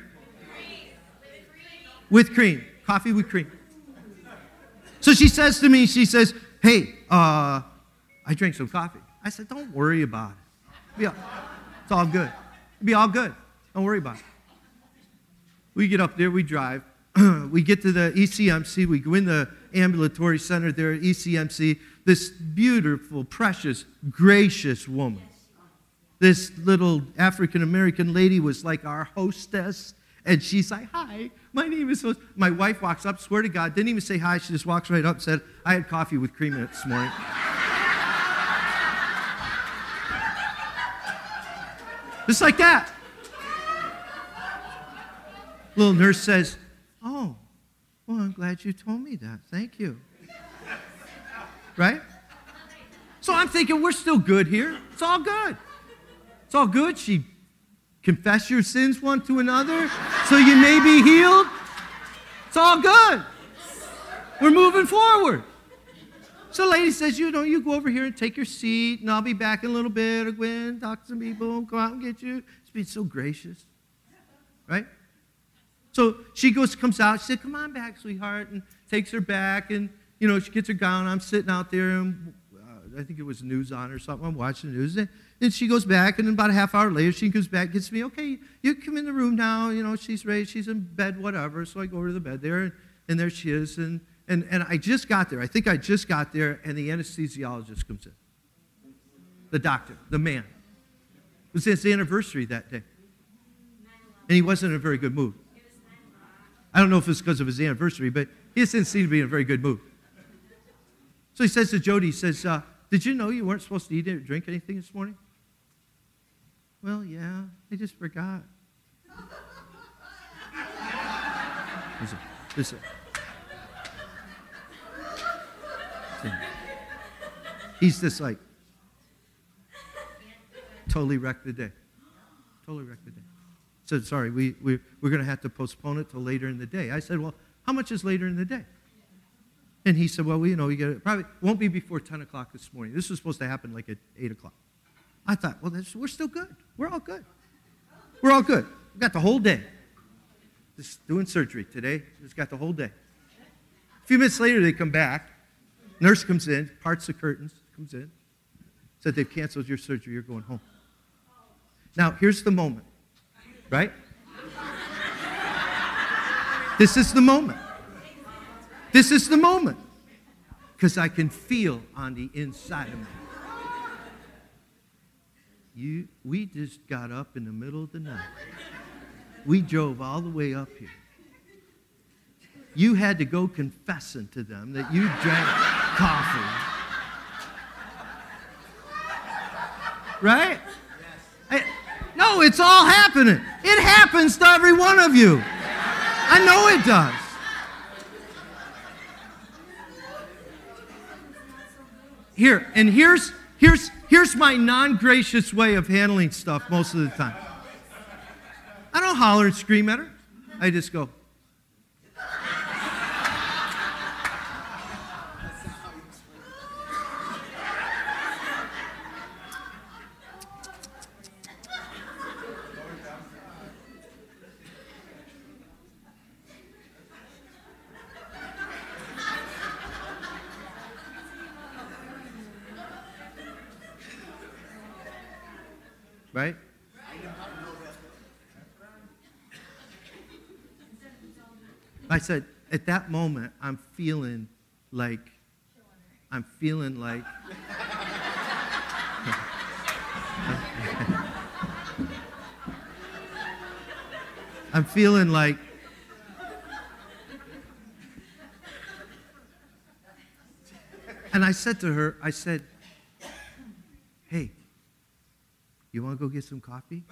With cream. Coffee with cream. So she says to me, she says, hey, uh, I drank some coffee. I said, don't worry about it. Be all, it's all good. It'll be all good. Don't worry about it. We get up there, we drive. We get to the E C M C. We go in the ambulatory center there at E C M C. This beautiful, precious, gracious woman. This little African-American lady was like our hostess. And she's like, hi, my name is so... My wife walks up, swear to God, didn't even say hi. She just walks right up and said, I had coffee with cream in it this morning. Just like that. Little nurse says, oh, well, I'm glad you told me that. Thank you. Right? So I'm thinking, we're still good here. It's all good. It's all good. She confess your sins one to another so you may be healed. It's all good. We're moving forward. So the lady says, you know, you go over here and take your seat, and I'll be back in a little bit. I'll go in, talk to some people, go out and get you. She's being so gracious. Right? So she goes, comes out. She said, come on back, sweetheart, and takes her back. And, you know, she gets her gown. I'm sitting out there, and uh, I think it was news on or something. I'm watching the news. And, and she goes back, and about a half hour later, she comes back, gets me, okay, you come in the room now. You know, she's ready. She's in bed, whatever. So I go over to the bed there, and, and there she is. And, and, and I just got there. I think I just got there, and the anesthesiologist comes in. The doctor, the man. It was his anniversary that day. And he wasn't in a very good mood. I don't know if it's because of his anniversary, but he just didn't seem to be in a very good mood. So he says to Jody, he says, uh, did you know you weren't supposed to eat or drink anything this morning? Well, yeah, I just forgot. Listen, listen. listen. He's just like, totally wrecked the day. Totally wrecked the day. Said, sorry, we, we, we're going to have to postpone it till later in the day. I said, well, how much is later in the day? And he said, well, we, you know, we get it. Probably won't be before ten o'clock this morning. This was supposed to happen like at eight o'clock. I thought, well, this, we're still good. We're all good. We're all good. We've got the whole day. Just doing surgery today. Just got the whole day. A few minutes later, they come back. Nurse comes in, parts the curtains, comes in. Said, they've canceled your surgery. You're going home. Now, here's the moment. Right? This is the moment. This is the moment. Because I can feel on the inside of me. You, we just got up in the middle of the night. We drove all the way up here. You had to go confessing to them that you drank coffee. Right? I, No, it's all happening. It happens to every one of you. I know it does. Here, and here's here's here's my non-gracious way of handling stuff most of the time. I don't holler and scream at her. I just go. Right? I said, at that moment, I'm feeling like, I'm feeling like, I'm feeling like, and I said to her, I said, hey, you want to go get some coffee?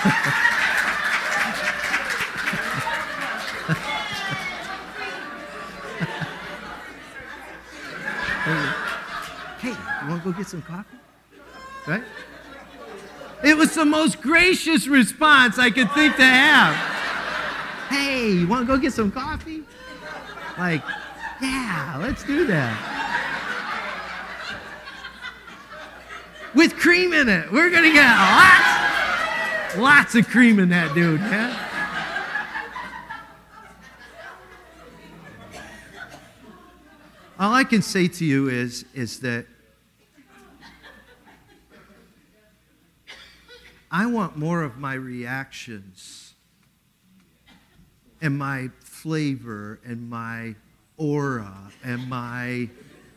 Hey, you want to go get some coffee? Right? It was the most gracious response I could think to have. Hey, you want to go get some coffee? Like, yeah, let's do that. With cream in it. We're going to get lots, lots of cream in that dude, man. All I can say to you is, is that I want more of my reactions and my flavor and my aura and my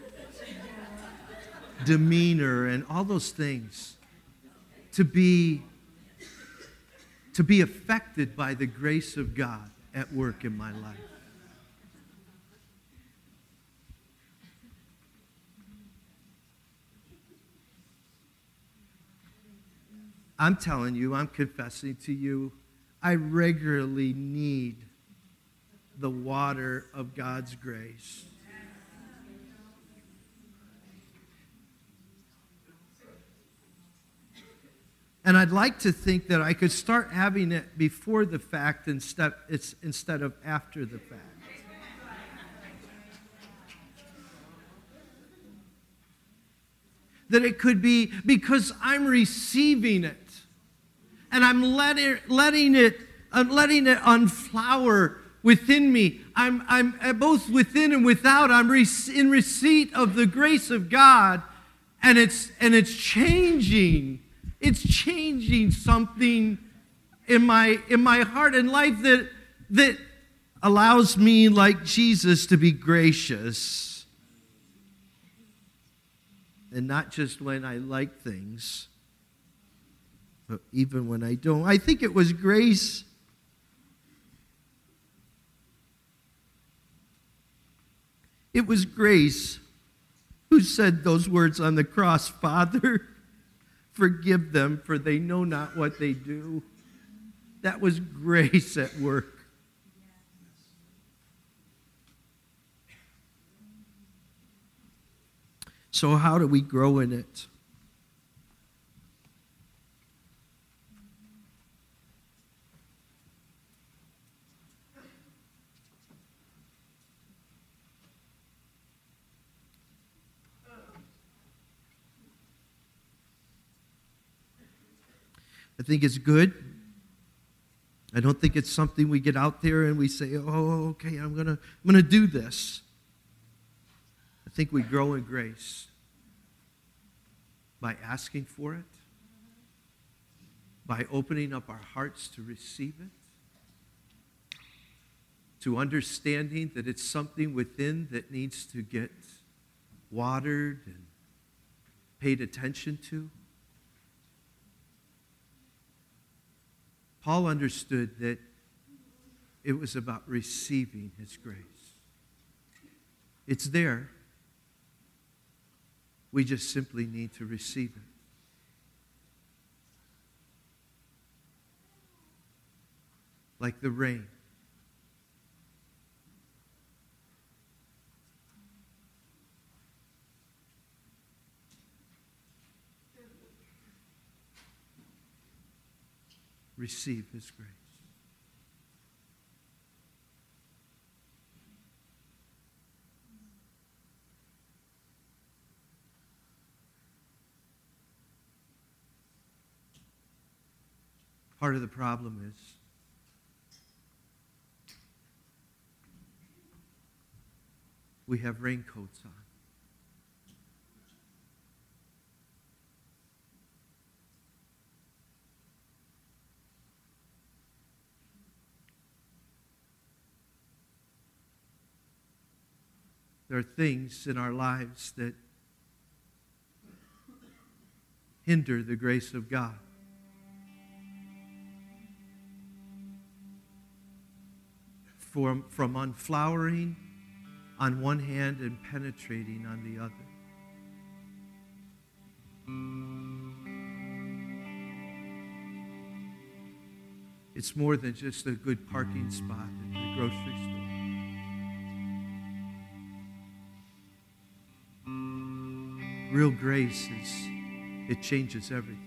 demeanor and all those things to be, to be affected by the grace of God at work in my life. I'm telling you, I'm confessing to you, I regularly need the water of God's grace. And I'd like to think that I could start having it before the fact instead, it's, instead of after the fact. That it could be because I'm receiving it. And I'm letting, letting it, I'm letting it unflower within me. I'm, I'm both within and without. I'm in receipt of the grace of God, and it's and it's changing. It's changing something in my in my heart and life that that allows me, like Jesus, to be gracious, and not just when I like things, but even when I don't. I think it was grace. It was grace who said those words on the cross, Father, forgive them, for they know not what they do. That was grace at work. So how do we grow in it? I think it's good. I don't think it's something we get out there and we say, oh, okay, I'm gonna, I'm gonna do this. I think we grow in grace by asking for it, by opening up our hearts to receive it, to understanding that it's something within that needs to get watered and paid attention to. Paul understood that it was about receiving his grace. It's there. We just simply need to receive it. Like the rain. Receive his grace. Part of the problem is we have raincoats on. There are things in our lives that hinder the grace of God. From, from unflowering on one hand and penetrating on the other. It's more than just a good parking spot at the grocery store. Real grace is, it changes everything.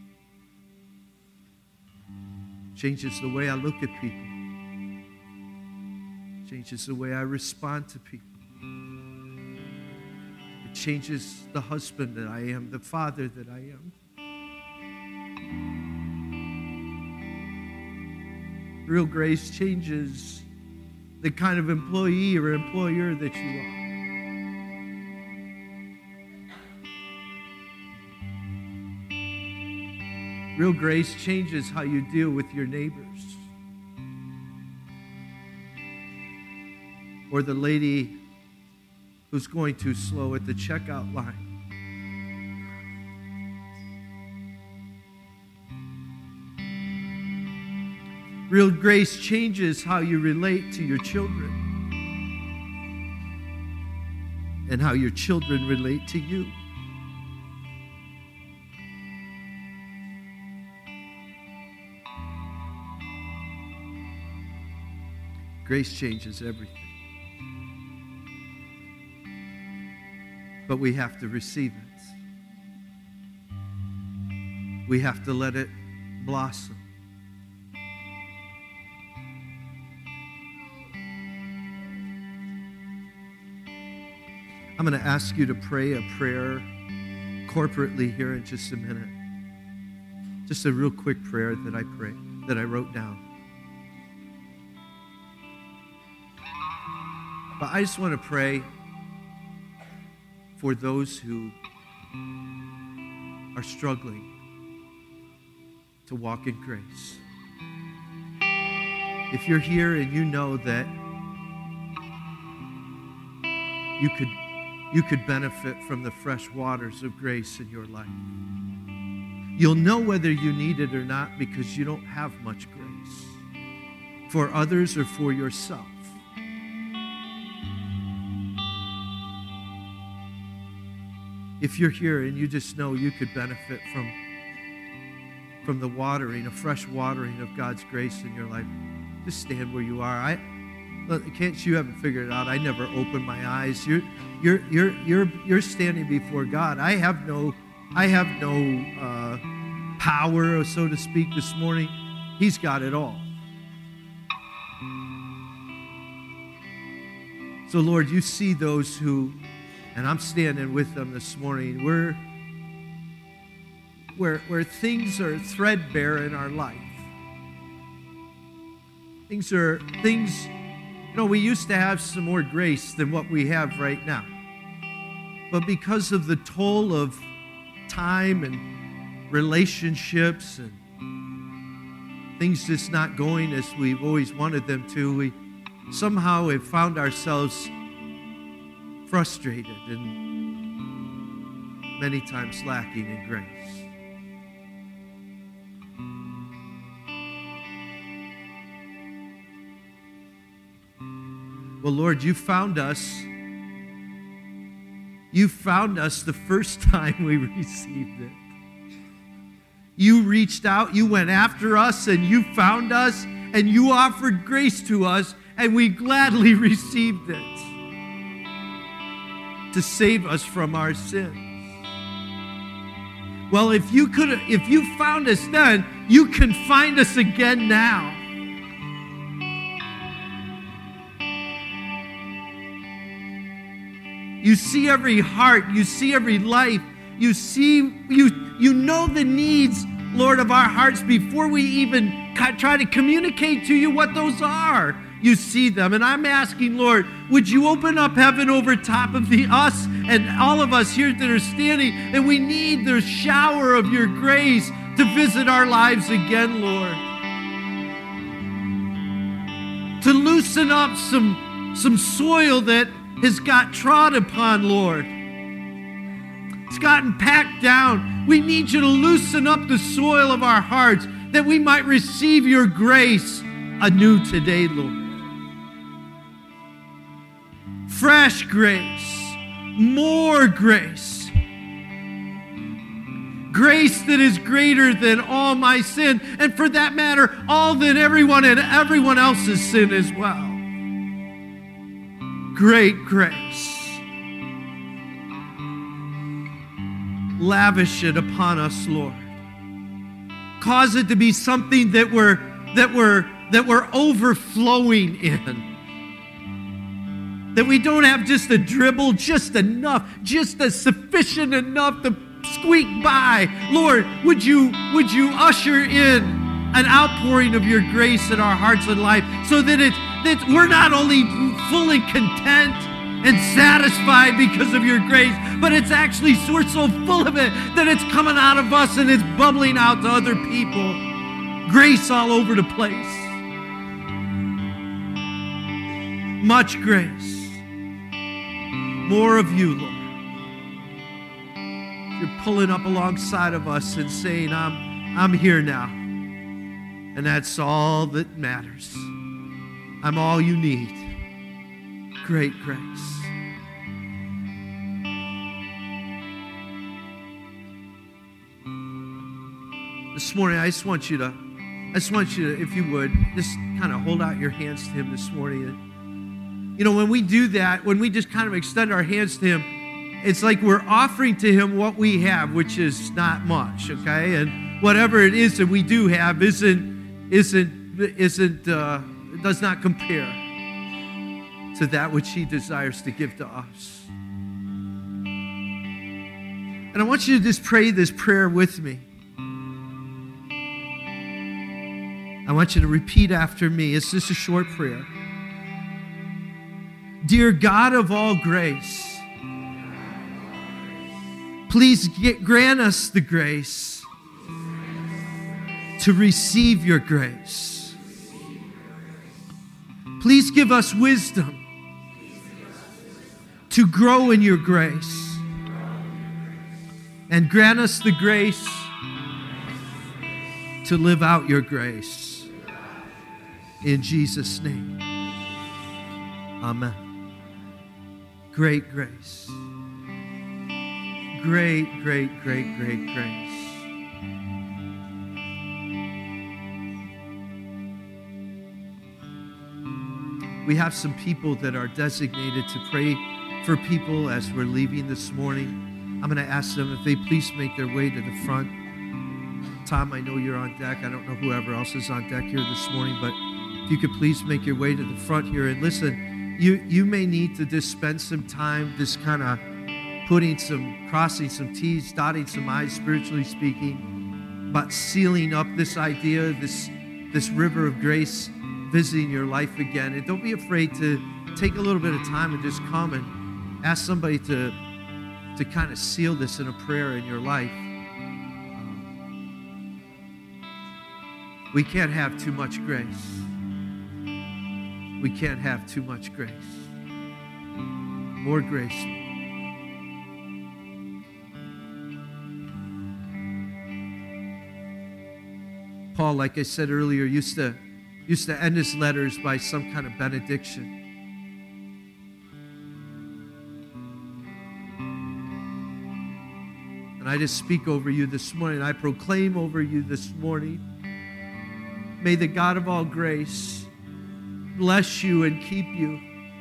Changes the way I look at people. Changes the way I respond to people. It changes the husband that I am, the father that I am. Real grace changes the kind of employee or employer that you are. Real grace changes how you deal with your neighbors. Or the lady who's going too slow at the checkout line. Real grace changes how you relate to your children and how your children relate to you. Grace changes everything. But we have to receive it. We have to let it blossom. I'm going to ask you to pray a prayer corporately here in just a minute. Just a real quick prayer that I pray, that I wrote down. But I just want to pray for those who are struggling to walk in grace. If you're here and you know that you could, you could benefit from the fresh waters of grace in your life, you'll know whether you need it or not because you don't have much grace for others or for yourself. If you're here and you just know you could benefit from, from the watering, a fresh watering of God's grace in your life, just stand where you are. I, can't you haven't figured it out? I never open my eyes. You're, you're, you're, you're, you're standing before God. I have no, I have no uh, power, so to speak, this morning. He's got it all. So, Lord, you see those who, and I'm standing with them this morning, where, where, where things are threadbare in our life. Things are, things, you know, we used to have some more grace than what we have right now. But because of the toll of time and relationships and things just not going as we've always wanted them to, we somehow have found ourselves frustrated and many times lacking in grace. Well, Lord, you found us. You found us the first time we received it. You reached out, you went after us, and you found us, and you offered grace to us, and we gladly received it to save us from our sins. Well, if you could, if you found us then, you can find us again now. You see every heart, you see every life, you see, you, you know the needs, Lord, of our hearts before we even try to communicate to you what those are. You see them. And I'm asking, Lord, would you open up heaven over top of the us and all of us here that are standing, and we need the shower of your grace to visit our lives again, Lord. To loosen up some, some soil that has got trod upon, Lord. It's gotten packed down. We need you to loosen up the soil of our hearts that we might receive your grace anew today, Lord. Fresh grace, more grace. grace that is greater than all my sin, and for that matter, all than everyone and everyone else's sin as well. Great grace. Lavish it upon us, Lord. Cause it to be something that we're that we're that we're overflowing in. That we don't have just a dribble, just enough, just a sufficient enough to squeak by. Lord, would you would you usher in an outpouring of your grace in our hearts and life, so that it's that we're not only fully content and satisfied because of your grace, but it's actually, we're so full of it that it's coming out of us and it's bubbling out to other people. Grace all over the place. Much grace. More of you, Lord. You're pulling up alongside of us and saying, I'm, I'm here now. And that's all that matters. I'm all you need. Great grace. This morning, I just want you to, I just want you to, if you would, just kind of hold out your hands to him this morning. You know, when we do that, when we just kind of extend our hands to him, it's like we're offering to him what we have, which is not much, okay? And whatever it is that we do have isn't, isn't, isn't, uh, does not compare to that which he desires to give to us. And I want you to just pray this prayer with me. I want you to repeat after me. It's just a short prayer. Dear God of all grace, please get, grant us the grace to receive your grace. Please give us wisdom to grow in your grace, and grant us the grace to live out your grace. In Jesus' name, amen. Great grace. Great, great, great, great grace. We have some people that are designated to pray for people as we're leaving this morning. I'm going to ask them if they please make their way to the front. Tom, I know you're on deck. I don't know whoever else is on deck here this morning, but if you could please make your way to the front here. And listen, you, you may need to just spend some time just kind of putting some, crossing some T's, dotting some I's, spiritually speaking, about sealing up this idea, this, this river of grace visiting your life again. And don't be afraid to take a little bit of time and just come and ask somebody to, to kind of seal this in a prayer in your life. We can't have too much grace. We can't have too much grace. More grace. Paul, like I said earlier, used to used to end his letters by some kind of benediction. And I just speak over you this morning. I proclaim over you this morning. May the God of all grace bless you and keep you.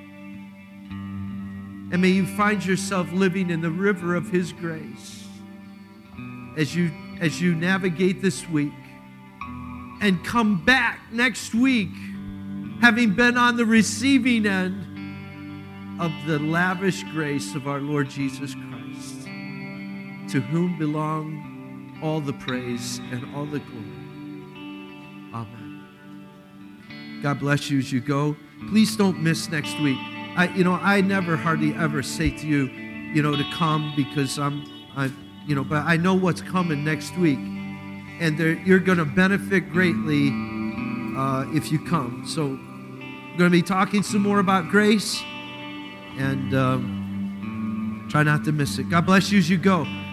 And may you find yourself living in the river of his grace as you, as you navigate this week, and come back next week having been on the receiving end of the lavish grace of our Lord Jesus Christ, to whom belong all the praise and all the glory. Amen. God bless you as you go. Please don't miss next week. I, you know, I never hardly ever say to you, you know, to come because I'm, I, you know, but I know what's coming next week, and you're going to benefit greatly uh, if you come. So, I'm going to be talking some more about grace, and um, try not to miss it. God bless you as you go.